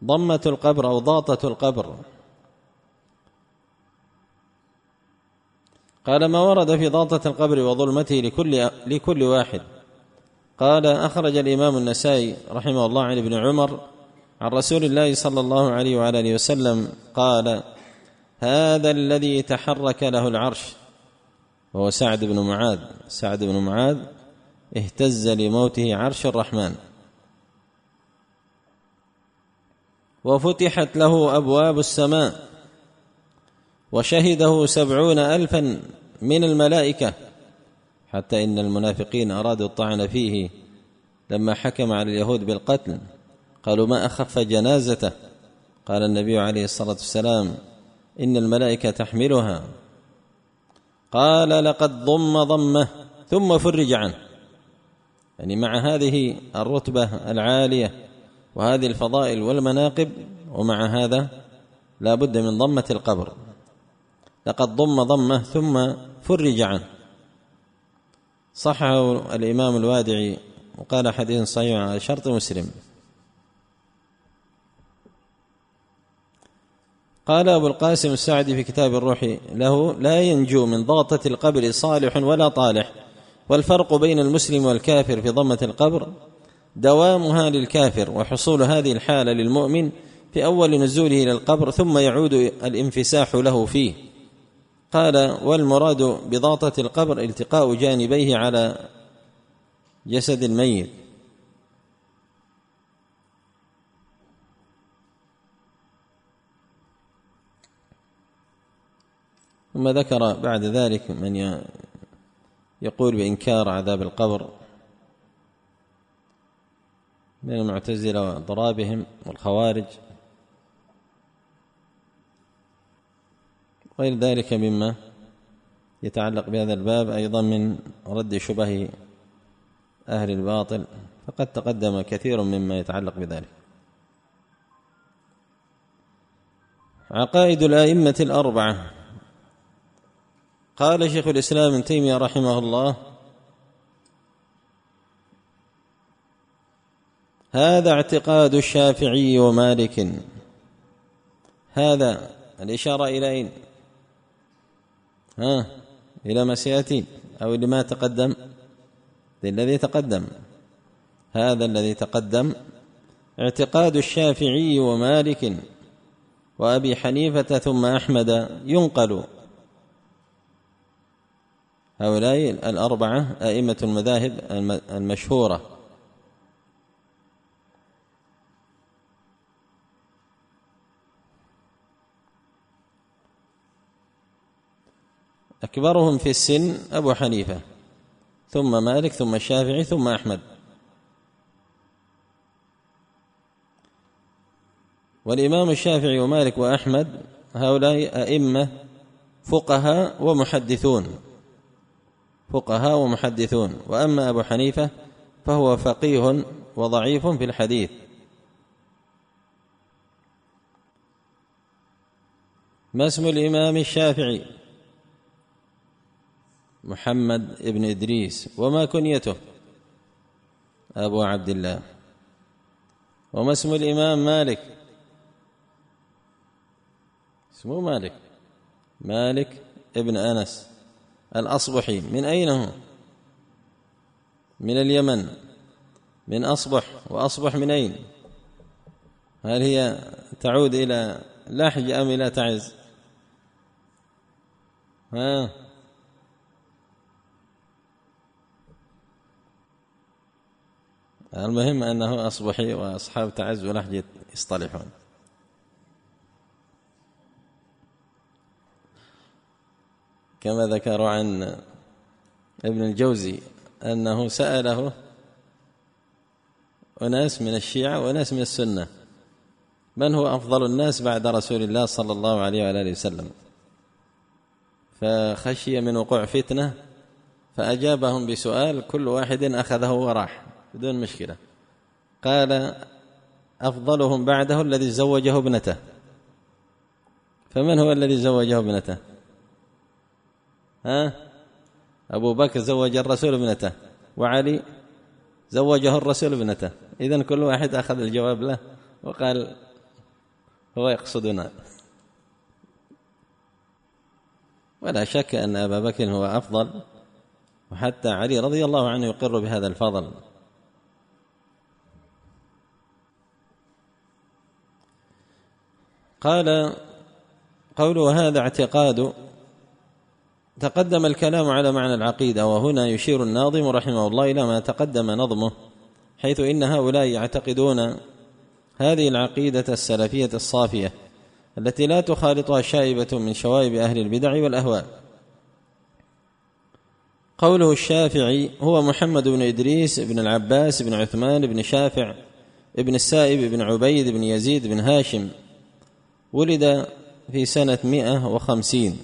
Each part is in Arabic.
ضمة القبر أو ضاطة القبر. قال: ما ورد في ضاطة القبر وظلمته لكل واحد. قال: أخرج الإمام النسائي رحمه الله عن ابن عمر عن رسول الله صلى الله عليه وعلى آله وسلم قال: هذا الذي تحرك له العرش، وهو سعد بن معاذ. سعد بن معاذ اهتز لموته عرش الرحمن، وفتحت له أبواب السماء، وشهده 70,000 من الملائكة، حتى إن المنافقين أرادوا الطعن فيه لما حكم على اليهود بالقتل، قالوا: ما أخف جنازته؟ قال النبي عليه الصلاة والسلام: إن الملائكة تحملها. قال: لقد ضم ضمه ثم فرج عنه. يعني مع هذه الرتبة العالية وهذه الفضائل والمناقب، ومع هذا لا بد من ضمة القبر. لقد ضم ضمه ثم فرج عنه. صححه الإمام الوادعي وقال: حديث صحيح على شرط مسلم. قال أبو القاسم السعدي في كتاب الروح له: لا ينجو من ضغطة القبر صالح ولا طالح، والفرق بين المسلم والكافر في ضمة القبر دوامها للكافر، وحصول هذه الحالة للمؤمن في أول نزوله إلى القبر، ثم يعود الانفساح له فيه. قال: والمراد بضاطة القبر التقاء جانبيه على جسد الميت. ثم ذكر بعد ذلك من يقول بإنكار عذاب القبر من المعتزلة وضرابهم والخوارج غير ذلك مما يتعلق بهذا الباب، أيضا من رد شبه أهل الباطل، فقد تقدم كثير مما يتعلق بذلك. عقائد الأئمة الأربعة. قال شيخ الإسلام ابن تيمية رحمه الله: هذا اعتقاد الشافعي ومالك. هذا الإشارة إلى أين؟ إلى ما سيأتي أو إلى ما تقدم؟ الذي تقدم. هذا الذي تقدم اعتقاد الشافعي ومالك وأبي حنيفة ثم أحمد، ينقل. هؤلاء الأربعة أئمة المذاهب المشهورة. أكبرهم في السن أبو حنيفة، ثم مالك، ثم الشافعي، ثم أحمد. والإمام الشافعي ومالك وأحمد هؤلاء أئمة فقهاء ومحدثون. وأما أبو حنيفة فهو فقيه وضعيف في الحديث. ما اسم الإمام الشافعي؟ محمد ابن إدريس. وما كنيته؟ أبو عبد الله. وما اسم الإمام مالك؟ اسمه مالك ابن أنس الأصبحي. من أين هو؟ من اليمن، من أصبح. وأصبح من أين؟ هل هي تعود إلى لحج أم إلى تعز؟ المهم أنه أصبحي، وأصحاب تعز ولحج يصطلحون. كما ذكروا عن ابن الجوزي أنه سأله أناس من الشيعة وناس من السنة: من هو أفضل الناس بعد رسول الله صلى الله عليه وآله وسلم؟ فخشي من وقوع فتنة فأجابهم بسؤال كل واحد أخذه وراح بدون مشكلة. قال: أفضلهم بعده الذي زوجه ابنته. فمن هو الذي زوجه ابنته؟ أبو بكر زوج الرسول ابنته، وعلي زوجه الرسول ابنته. إذن كل واحد أخذ الجواب له وقال هو يقصدنا. ولا شك أن أبا بكر هو أفضل، وحتى علي رضي الله عنه يقر بهذا الفضل. قال قوله هذا اعتقاد، تقدم الكلام على معنى العقيدة، وهنا يشير الناظم رحمه الله إلى ما تقدم نظمه، حيث إن هؤلاء يعتقدون هذه العقيدة السلفية الصافية التي لا تخالطها شائبة من شوائب أهل البدع والأهواء. قوله الشافعي هو محمد بن إدريس بن العباس بن عثمان بن شافع بن السائب بن عبيد بن يزيد بن هاشم، ولد في سنة 150،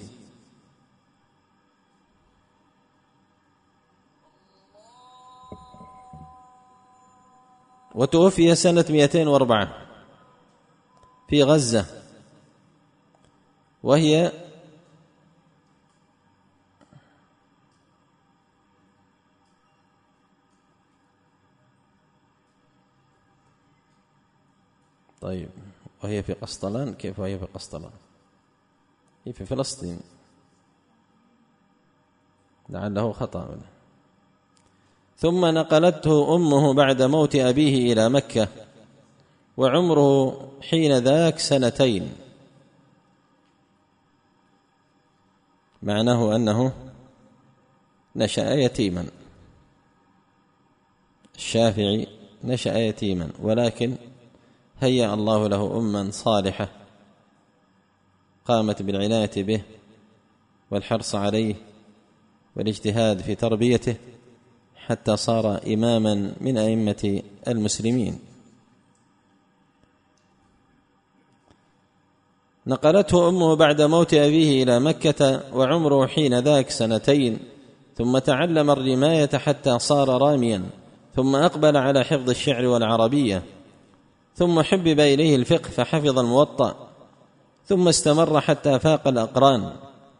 وتوفي سنة 204 في غزة، وهي وهي في قسطلان. كيف وهي في قسطلان؟ هي في فلسطين، لعله خطأ. ثم نقلته أمه بعد موت أبيه إلى مكة، وعمره حين ذاك 2 سنين، معناه أنه نشأ يتيما. الشافعي نشأ يتيما، ولكن هيأ الله له أما صالحة قامت بالعناية به والحرص عليه والاجتهاد في تربيته حتى صار إماما من أئمة المسلمين. نقلته أمه بعد موت أبيه إلى مكة، وعمره حين ذاك 2 سنين، ثم تعلم الرماية حتى صار راميا، ثم أقبل على حفظ الشعر والعربية، ثم حبب إليه الفقه فحفظ الموطأ، ثم استمر حتى فاق الأقران.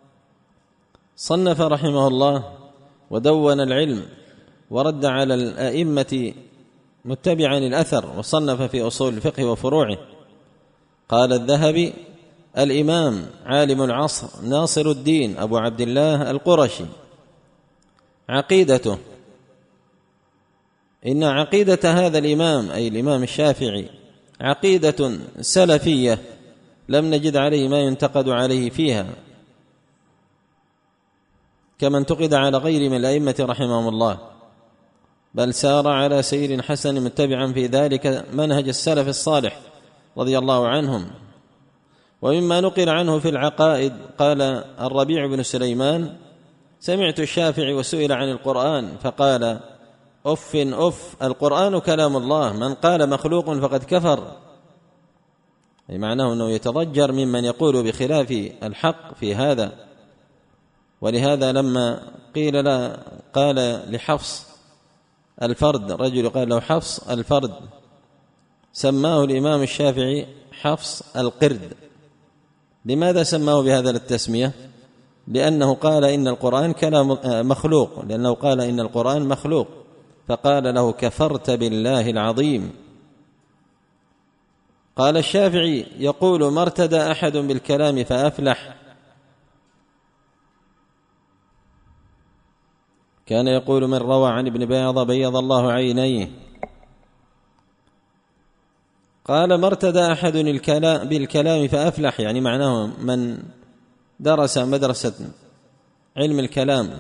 صنف رحمه الله ودون العلم، ورد على الأئمة متبعا الأثر، وصنف في أصول الفقه وفروعه. قال الذهبي: الإمام عالم العصر ناصر الدين أبو عبد الله القرشي. عقيدته: إن عقيدة هذا الإمام أي الإمام الشافعي عقيدة سلفية لم نجد عليه ما ينتقد عليه فيها، كما انتقد على غير من الأئمة رحمهم الله، بل سار على سير حسن متبعا في ذلك منهج السلف الصالح رضي الله عنهم. ومما نقل عنه في العقائد قال الربيع بن سليمان: سمعت الشافعي وسئل عن القرآن فقال: أف القرآن كلام الله، من قال مخلوق فقد كفر. أي معناه أنه يتضجر ممن يقول بخلاف الحق في هذا. ولهذا لما قيل لا قال لحفص الفرد، رجل قال له حفص الفرد، سماه الإمام الشافعي حفص القرد. لماذا سماه بهذا التسمية؟ لأنه قال إن القرآن كلام مخلوق، لأنه قال إن القرآن مخلوق، فقال له: كفرت بالله العظيم. قال الشافعي: يقول: ما ارتدى أحد بالكلام فأفلح. كان يقول: من روى عن ابن بيض الله عينيه. قال: ما ارتدى أحد بالكلام فأفلح، يعني معناه من درس مدرسة علم الكلام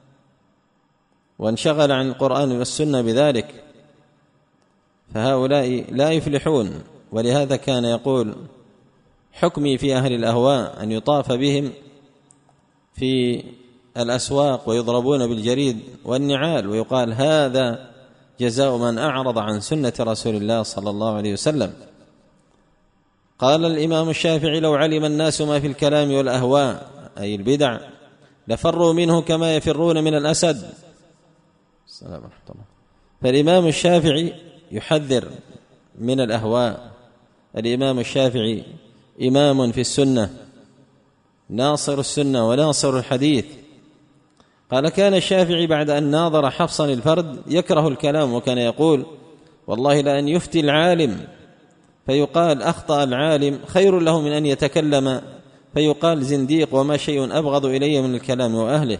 وانشغل عن القرآن والسنة بذلك، فهؤلاء لا يفلحون. ولهذا كان يقول: حكمي في أهل الأهواء أن يطاف بهم في الأسواق ويضربون بالجريد والنعال، ويقال: هذا جزاء من أعرض عن سنة رسول الله صلى الله عليه وسلم. قال الإمام الشافعي: لو علم الناس ما في الكلام والأهواء أي البدع لفروا منه كما يفرون من الأسد. السلام عليكم. فالإمام الشافعي يحذر من الأهواء. الإمام الشافعي إمام في السنة، ناصر السنة وناصر الحديث. قال: كان الشافعي بعد أن ناظر حفصا الفرد يكره الكلام، وكان يقول: والله لأن يفتي العالم فيقال أخطأ العالم خير له من أن يتكلم فيقال زنديق، وما شيء أبغض إلي من الكلام وأهله.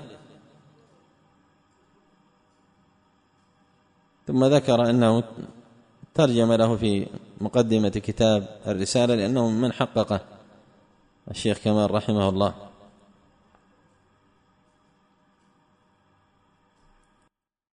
ثم ذكر أنه ترجم له في مقدمة كتاب الرسالة لأنه من حققه الشيخ كمال رحمه الله.